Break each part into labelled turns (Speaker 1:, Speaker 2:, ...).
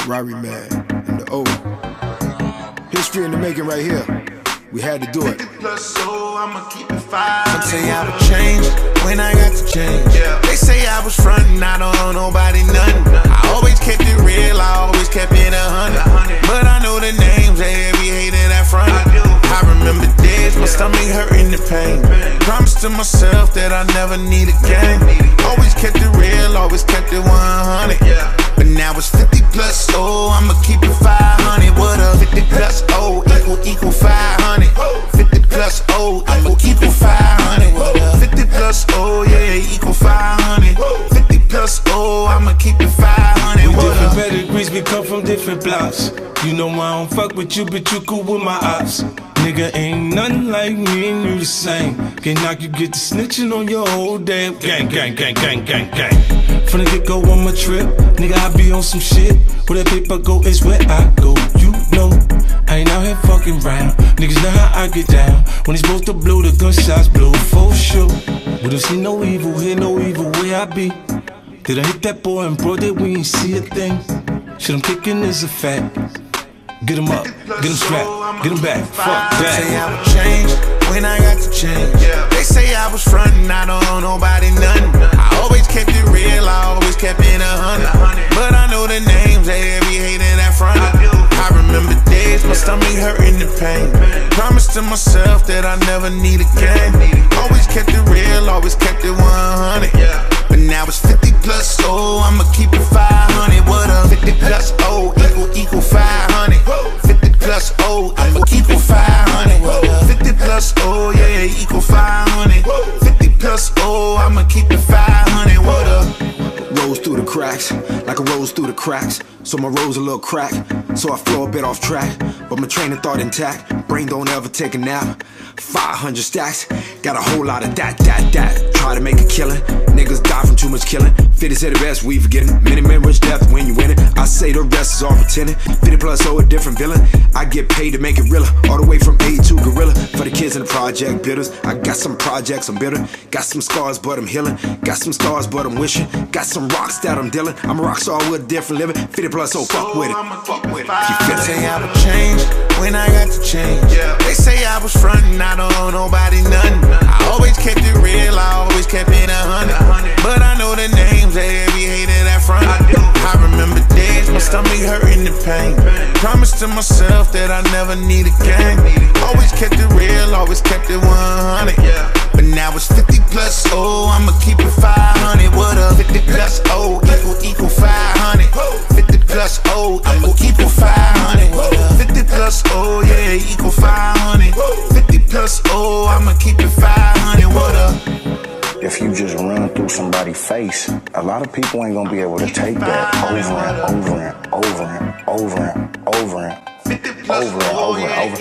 Speaker 1: Rory Man and the O. History in the making right here. We had to do it.
Speaker 2: 50 plus, so I'ma keep it 5.
Speaker 3: Some say I would change when I got to change. They say I was frontin', I don't owe nobody nothing. I always kept it real, I always kept it 100. But I know the names of every hater that fronted. I remember days, my stomach hurting the pain. Promised to myself that I never need a gang. Always kept it real, always kept it 100. But now it's 50 plus, oh, I'ma keep it 500. What up? 50 plus, oh, equal 500. 50 plus, oh, equal 500. What up? 50 plus, oh, yeah, equal 500. 50 plus, oh, I'ma keep it 500.
Speaker 4: We different pedigrees, we come from different blocks. You know I don't fuck with you, but you cool with my ops. Nigga, ain't nothing like me and you the same. Can't knock you, get to snitching on your whole damn gang. From the get-go on my trip, nigga, I be on some shit. Where that paper go is where I go, you know. I ain't out here fucking round. Niggas know how I get down. When it's supposed to blow, the gunshots blow for sure. We don't see no evil, hear no evil, where I be. Did I hit that boy and bro that we ain't see a thing? Shit I'm kicking is a fact. Get him up, get him strapped, get him back, fuck that.
Speaker 3: Say I would change when I got to change. They say I was frontin', I don't owe nobody nothing. I always kept it real, I always kept it 100. But I know the names of every hater that fronted. I remember days, my stomach hurting the pain. Promised to myself that I never need a gang. Always kept it real, always kept it 100. But now it's 50 plus, oh, I'ma keep it 500. What up? 50 plus, oh, equal 500. 50 plus, oh, equal 500. 50 plus, oh, yeah, equal 500. 50 plus, oh, I'ma keep it 500. What up?
Speaker 1: Rose through the cracks, like a rose through the cracks. So my rose a little crack, so I flow a bit off track. But my train of thought intact, brain don't ever take a nap. 500 stacks, got a whole lot of that. Try to make a killing, niggas die from too much killing. 50 say the best, we forgetting. Many men rush death when you win it. I say the rest is all pretending. 50 plus, oh, a different villain. I get paid to make it realer, all the way from A to Gorilla. For the kids in the project bitters, I got some projects, I'm bitter. Got some scars, but I'm healing. Got some stars, but I'm wishing. Got some rocks that I'm dealing. I'm a rock star with a different living. 50 plus, oh, fuck with it. You feel it?
Speaker 3: Say I would change when I got to change. They say I was frontin', I don't owe nobody nothing. I always kept it real, I always kept it 100. But I know the names of every hater that fronted. I remember days, my stomach hurting the pain. Promised to myself that I never need a gang. Always kept it real, always kept it 100. But now it's 50 plus, oh, I'ma keep it 500. What up? 50 plus, oh, equal 500. 50 plus, oh, equal 500. 50 plus, oh, yeah, equal 500. 50 plus, oh, I'ma keep it 500. What up?
Speaker 5: If you just run through somebody's face, a lot of people ain't gonna be able to take that over and over and over and over and over and over and over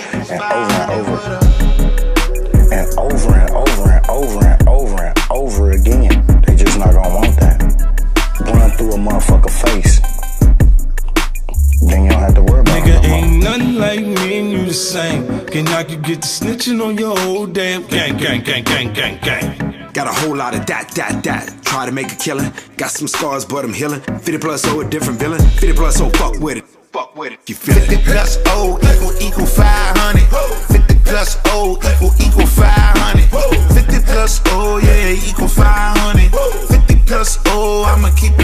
Speaker 5: and over and over and over and over and over again. They just not gonna want that. Run through a motherfucker face, then you don't have to worry about it.
Speaker 4: Nigga, ain't nothing like me and you the same. Can't knock you, get to snitching on your whole damn gang.
Speaker 1: Got a whole lot of that. Try to make a killing. Got some scars, but I'm healing. 50 plus, oh, a different villain. 50 plus, oh, fuck with it. You feel it?
Speaker 3: 50 plus, oh, equal 500. 50 plus, oh, equal 500. 50 plus, oh, yeah, equal 500. 50 plus, oh, I'ma keep it